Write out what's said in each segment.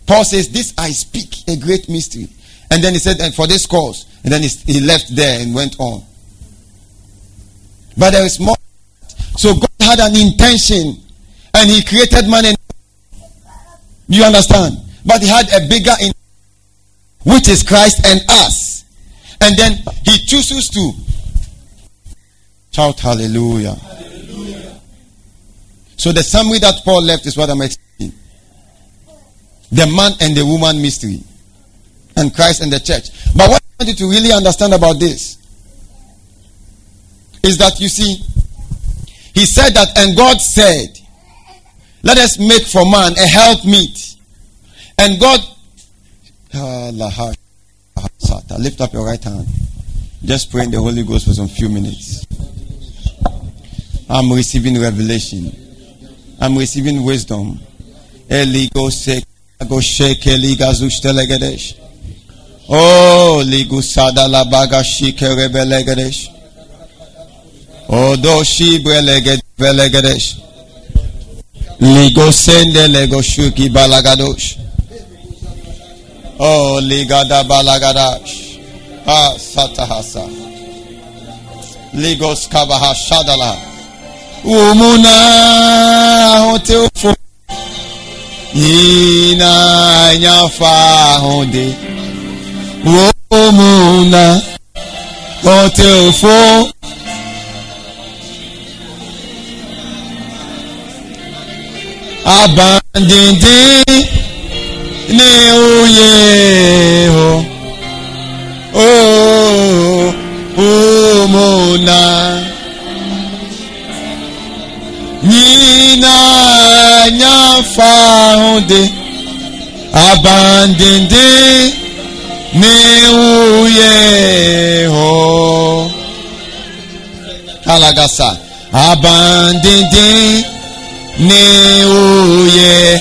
Paul says, this I speak, a great mystery. And then he said, and for this cause. And then he left there and went on. But there is more. So God had an intention. And he created man and you understand? But he had a bigger intention, which is Christ and us. And then he chooses to shout hallelujah. Hallelujah. So the summary that Paul left is what I'm explaining. The man and the woman mystery. And Christ and the church. But what I want you to really understand about this is that, you see, he said that, and God said, let us make for man a helpmeet. And God, lift up your right hand. Just pray in the Holy Ghost for some few minutes. I'm receiving revelation. I'm receiving wisdom. Oh, ligusada la baga shike rebelegedesh. Oh, do shi brelegedesh. Ligo sende lego shuki balagadosh. Oh, ligada balagadash. Ah, satahasa. Ligos kabaha shadala. Umuna hoteufo. Ina nyafa honde. Umuna hoteufo. Abandoned ne oye ho. Oh, umuna. Nina nyafa honde. Abandoned ne oye ho. Kalagasa. Abandoned ne oye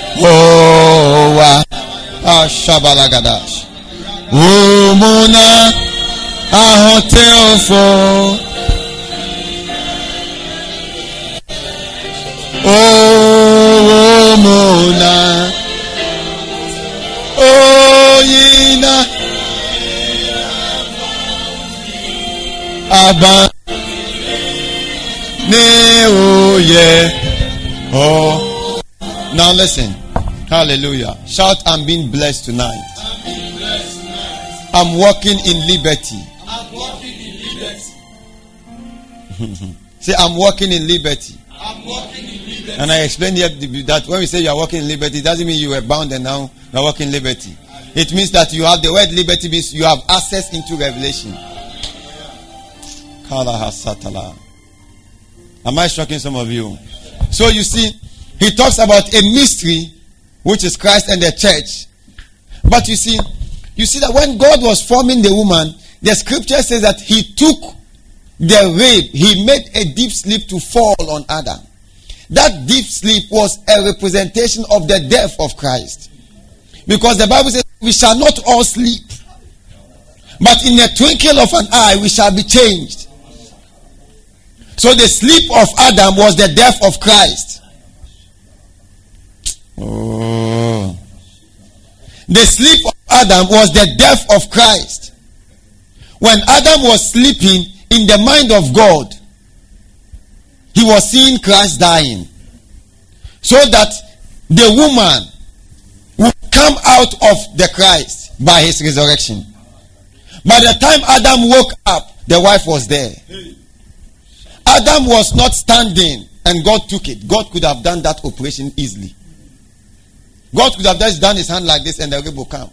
owa ashabalagadash umuna ahoteofo umuna oyina aba ne oye. Oh, now listen. Hallelujah. Shout, I'm being blessed tonight. I'm being blessed tonight. I'm walking in liberty. I'm walking in liberty. Say, I'm walking in liberty. I'm walking in liberty. And I explained here that when we say you are walking in liberty, it doesn't mean you were bound and now you are walking in liberty. It means that you have, the word liberty means you have access into revelation. Am I shocking some of you? So you see, he talks about a mystery, which is Christ and the church. But you see that when God was forming the woman, the scripture says that he took the rib, he made a deep sleep to fall on Adam. That deep sleep was a representation of the death of Christ. Because the Bible says, we shall not all sleep, but in a twinkle of an eye we shall be changed. So the sleep of Adam was the death of Christ. Oh. The sleep of Adam was the death of Christ. When Adam was sleeping in the mind of God, he was seeing Christ dying. So that the woman would come out of the Christ by his resurrection. By the time Adam woke up, the wife was there. Adam was not standing and God took it. God could have done that operation easily. God could have just done his hand like this and the rib will come.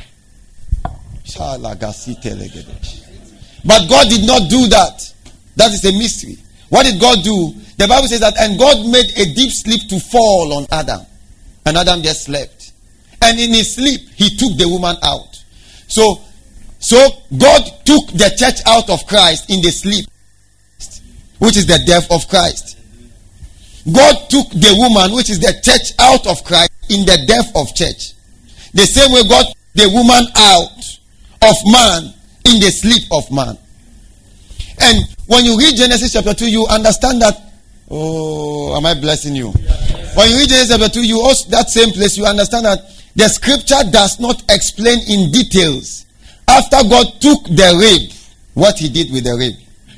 But God did not do that. That is a mystery. What did God do? The Bible says that, and God made a deep sleep to fall on Adam. And Adam just slept. And in his sleep, he took the woman out. So God took the church out of Christ in the sleep, which is the death of Christ. God took the woman, which is the church, out of Christ in the death of church. The same way God took the woman out of man in the sleep of man. And when you read Genesis chapter 2, you understand that. Oh, am I blessing you? When you read Genesis chapter 2, you also, that same place, you understand that the scripture does not explain in details after God took the rape, what he did with the rape.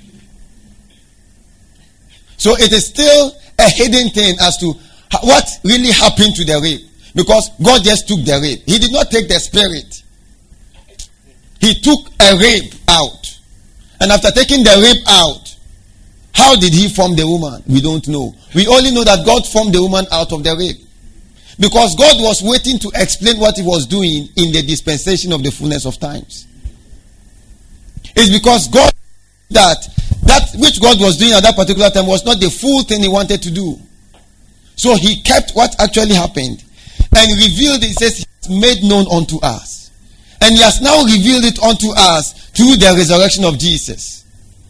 So it is still a hidden thing as to what really happened to the rape. Because God just took the rape. He did not take the spirit. He took a rape out. And after taking the rape out, how did he form the woman? We don't know. We only know that God formed the woman out of the rape. Because God was waiting to explain what he was doing in the dispensation of the fullness of times. It's because God, that which God was doing at that particular time was not the full thing he wanted to do. So he kept what actually happened and revealed it. He says he has made known unto us. And he has now revealed it unto us through the resurrection of Jesus.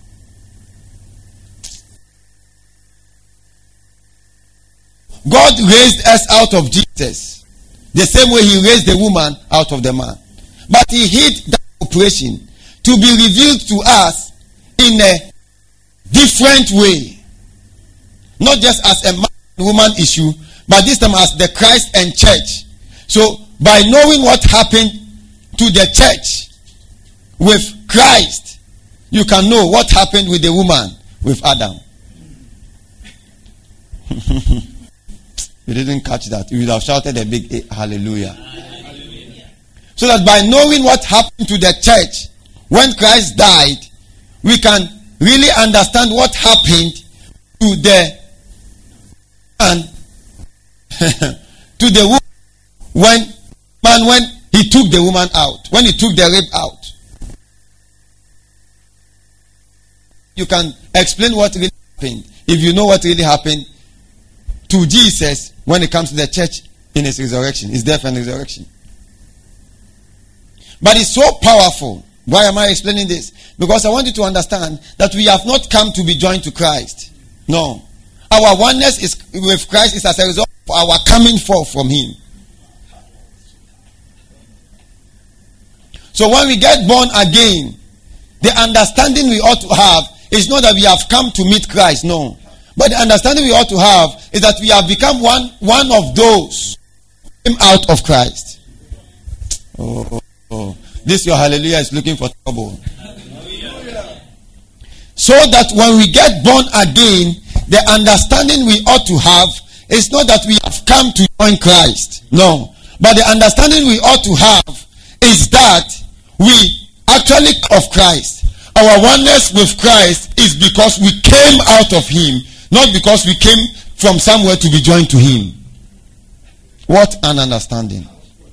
God raised us out of Jesus the same way he raised the woman out of the man. But he hid that operation to be revealed to us in a different way. Not just as a man and woman issue, but this time as the Christ and church. So by knowing what happened to the church with Christ, you can know what happened with the woman with Adam. You didn't catch that. You would have shouted a big hallelujah. Hallelujah. So that by knowing what happened to the church when Christ died, we can really understand what happened to the man, to the woman when he took the woman out, when he took the rape out. You can explain what really happened if you know what really happened to Jesus when it comes to the church in his resurrection, his death and resurrection. But it's so powerful. Why am I explaining this? Because I want you to understand that we have not come to be joined to Christ. No. Our oneness is with Christ is as a result of our coming forth from him. So when we get born again, the understanding we ought to have is not that we have come to meet Christ. No. But the understanding we ought to have is that we have become one of those who came out of Christ. Oh. This your hallelujah is looking for trouble. So that when we get born again, the understanding we ought to have is not that we have come to join Christ. No. But the understanding we ought to have is that we actually of Christ. Our oneness with Christ is because we came out of him, not because we came from somewhere to be joined to him. What an understanding.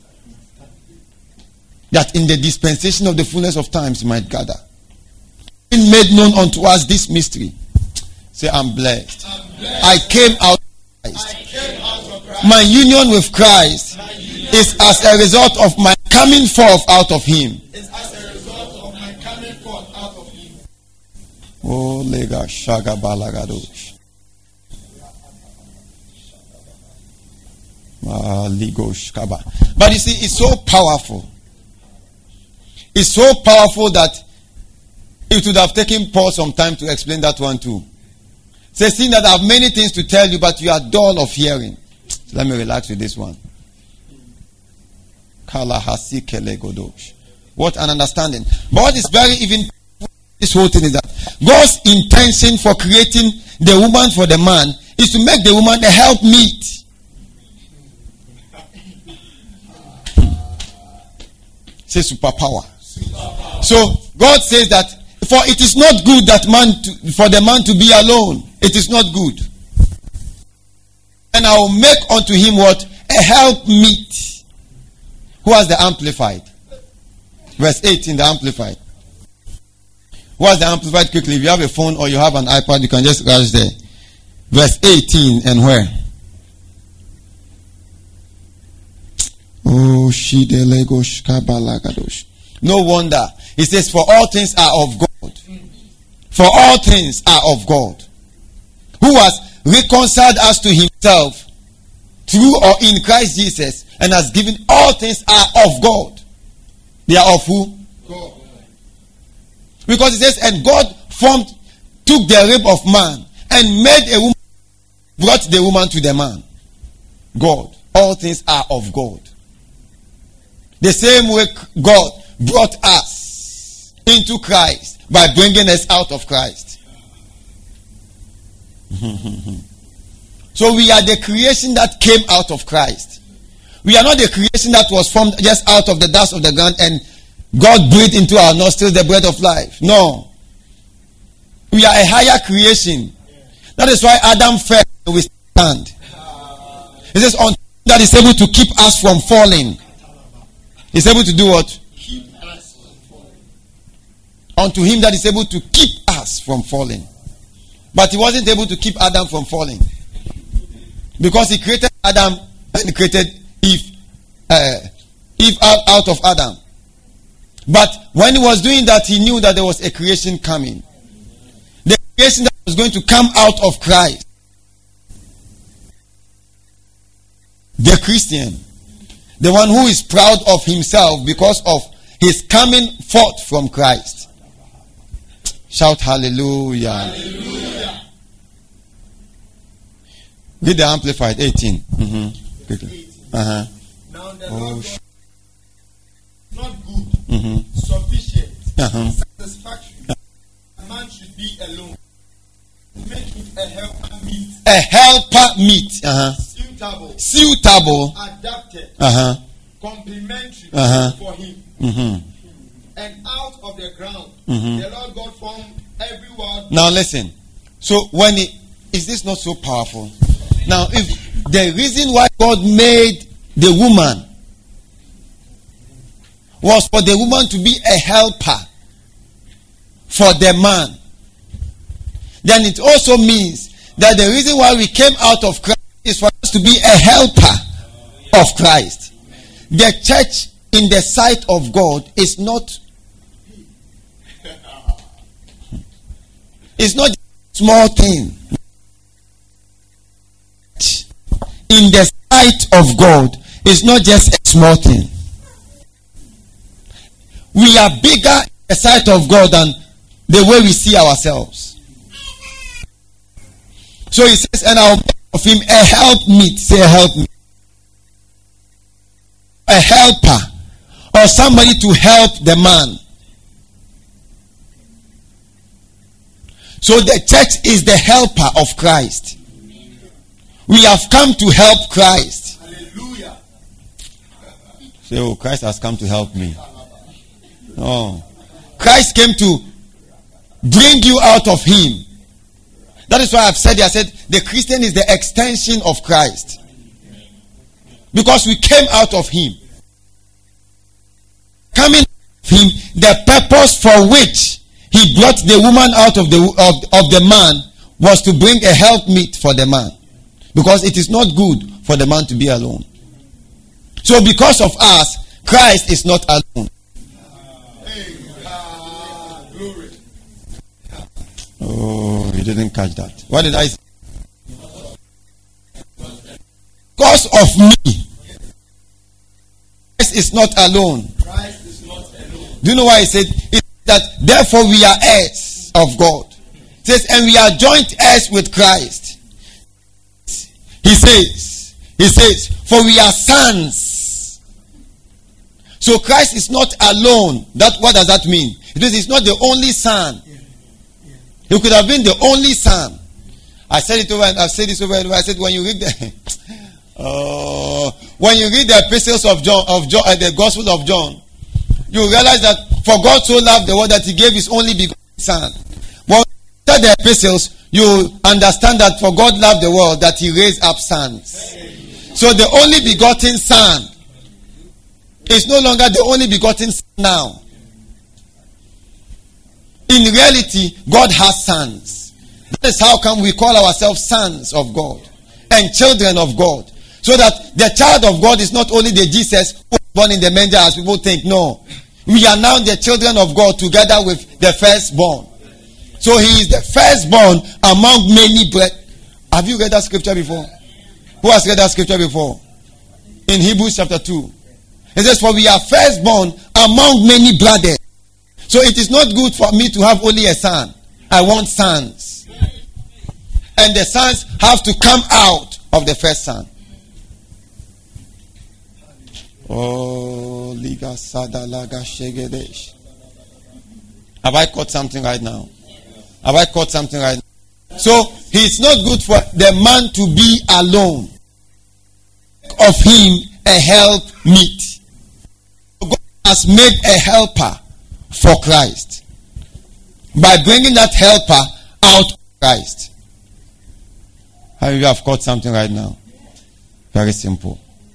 That in the dispensation of the fullness of times you might gather. Being made known unto us this mystery. Say, I'm blessed. I came out of Christ. My union with Christ is as a result of my coming forth out of him. Oh, lega shaga balagadosh. But you see, it's so powerful. It's so powerful that it would have taken Paul some time to explain that one too. Says, seeing that I have many things to tell you, but you are dull of hearing. So let me relax with this one. What an understanding. But what is very even this whole thing is that God's intention for creating the woman for the man is to make the woman a helpmeet. Say superpower. So God says that for it is not good that for the man to be alone. It is not good. And I will make unto him what? A helpmeet. Who has the Amplified? Verse 18, the Amplified. Who has the Amplified quickly? If you have a phone or you have an iPad, you can just rush there. Verse 18 and where? Oh, no wonder. He says, for all things are of God. For all things are of God. Who has reconciled us to himself through or in Christ Jesus and has given all things are of God. They are of who? God. Because it says, and God took the rib of man and made a woman, brought the woman to the man. God. All things are of God. The same way God brought us into Christ by bringing us out of Christ. So we are the creation that came out of Christ. We are not the creation that was formed just out of the dust of the ground and God breathed into our nostrils the breath of life. No. We are a higher creation. That is why Adam fell and we stand. It says, unto him that is able to keep us from falling. He's able to do what? Keep us from falling. Unto him that is able to keep us from falling. But he wasn't able to keep Adam from falling. Because he created Adam and he created Eve out of Adam. But when he was doing that, he knew that there was a creation coming. The creation that was going to come out of Christ. The Christian. The one who is proud of himself because of his coming forth from Christ. Shout hallelujah. Hallelujah. Read the Amplified 18. Quickly. Now the Lord God is not good, Mm-hmm. sufficient, Uh-huh. satisfactory. A man should be alone. Make it a helper meet, A helper meet. suitable, Suitable. adapted, Uh-huh. complementary for him. Mm-hmm. And out of the ground, Mhm. the Lord God formed every word. Now listen. So when is this not so powerful? Now, if the reason why God made the woman was for the woman to be a helper for the man, then it also means that the reason why we came out of Christ is for us to be a helper of Christ. The church in the sight of God is not a small thing. In the sight of God is not just a small thing. We are bigger in the sight of God than the way we see ourselves. So he says, and I'll make of him a helpmeet. Say a helpmeet. A helper. Or somebody to help the man. So the church is the helper of Christ. We have come to help Christ. Hallelujah. Say, oh, Christ has come to help me. No. Christ came to bring you out of him. That is why I said the Christian is the extension of Christ. Because we came out of him. Coming out of him, the purpose for which he brought the woman out of the man was to bring a helpmeet for the man. Because it is not good for the man to be alone. So because of us, Christ is not alone. Glory. Oh, you didn't catch that. What did I say? Because of me, Christ is not alone. Christ is not alone. Do you know why he said? It's that therefore we are heirs of God. It says, and we are joint heirs with Christ. He says, for we are sons. So Christ is not alone. What does that mean? It means he's not the only son. He could have been the only son. I said it over and I've said this over and over. I said when you read the epistles of John, the Gospel of John, you realize that for God so loved the world that he gave his only begotten son. When you read the epistles, you understand that for God loved the world that he raised up sons. So the only begotten son is no longer the only begotten son now. In reality, God has sons. That is how come we call ourselves sons of God and children of God. So that the child of God is not only the Jesus who was born in the manger as people think. No. We are now the children of God together with the firstborn. So he is the firstborn among many brethren. Have you read that scripture before? Who has read that scripture before? In Hebrews chapter 2. It says, for we are firstborn among many brothers. So it is not good for me to have only a son. I want sons. And the sons have to come out of the first son. Holy Liga Sadalaga Shegedesh. Have I caught something right now? Have I caught something right now? So, it's not good for the man to be alone. Of him a help meet. God has made a helper for Christ by bringing that helper out of Christ. How many of you have caught something right now? Very simple.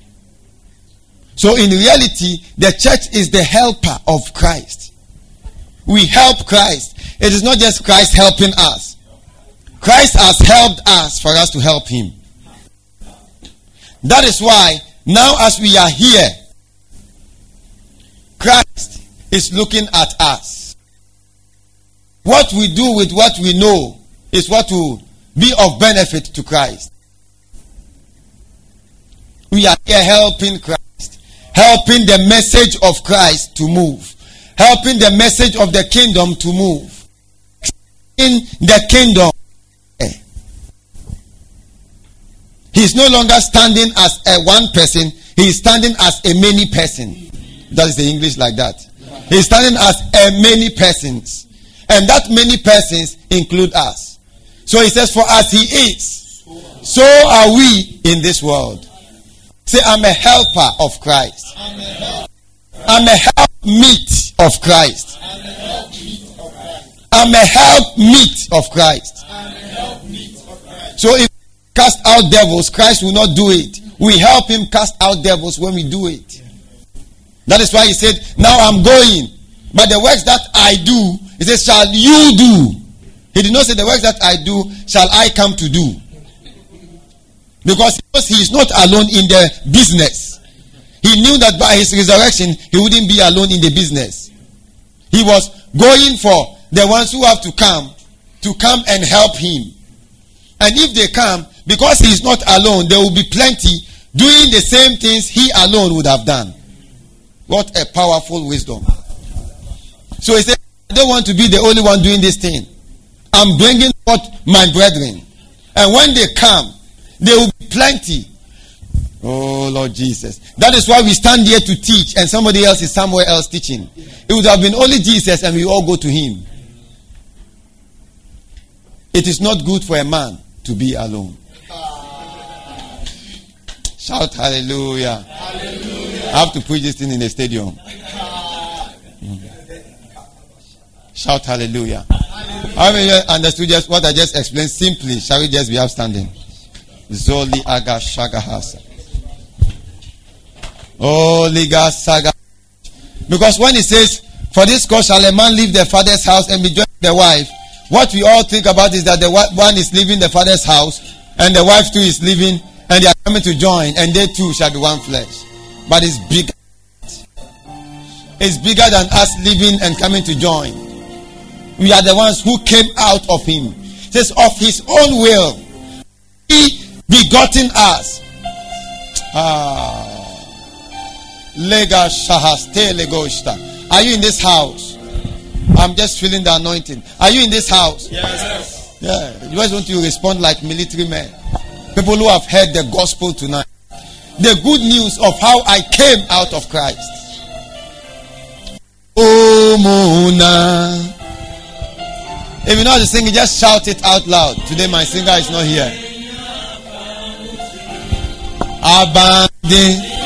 So in reality, the church is the helper of Christ. We help Christ. It is not just Christ helping us. Christ has helped us for us to help him. That is why now as we are here, Christ is looking at us. What we do with what we know is what will be of benefit to Christ. We are here helping Christ, helping the message of Christ to move, helping the message of the kingdom to move. In the kingdom, he is no longer standing as a one person, he is standing as a many person. That is the English like that. He is standing as a many persons. And that many persons include us. So he says, for as he is, so are we in this world. Say, I'm a helper of Christ. I'm a helpmeet of Christ. I'm a helpmeet of Christ. So if we cast out devils, Christ will not do it. We help him cast out devils when we do it. That is why he said, now I'm going. But the works that I do, he says, shall you do? He did not say the works that I do, shall I come to do? Because he is not alone in the business. He knew that by his resurrection, he wouldn't be alone in the business. He was going for the ones who have to come and help him. And if they come, because he is not alone, there will be plenty doing the same things he alone would have done. What a powerful wisdom. So he said, I don't want to be the only one doing this thing. I'm bringing forth my brethren. And when they come, there will be plenty. Oh, Lord Jesus. That is why we stand here to teach and somebody else is somewhere else teaching. It would have been only Jesus and we all go to him. It is not good for a man to be alone. Shout hallelujah. Hallelujah. I have to preach this thing in the stadium. Shout hallelujah. How many of you understood just what I just explained simply? Shall we just be upstanding? Zoli aga shagahasa. Oh, liga saga. Because when it says, for this cause shall a man leave the father's house and be joined to the wife, what we all think about is that the one is leaving the father's house and the wife too is leaving and they are coming to join and they too shall be one flesh. But it's bigger. It's bigger than us leaving and coming to join. We are the ones who came out of him. It says, of his own will, he begotten us. Lega shahaste legoshta. Are you in this house? I'm just feeling the anointing. Are you in this house? Yes. Yeah. Why don't you respond like military men? People who have heard the gospel tonight. The good news of how I came out of Christ. Oh, Mona. If you know how to sing it, just shout it out loud. Today my singer is not here. Abandon.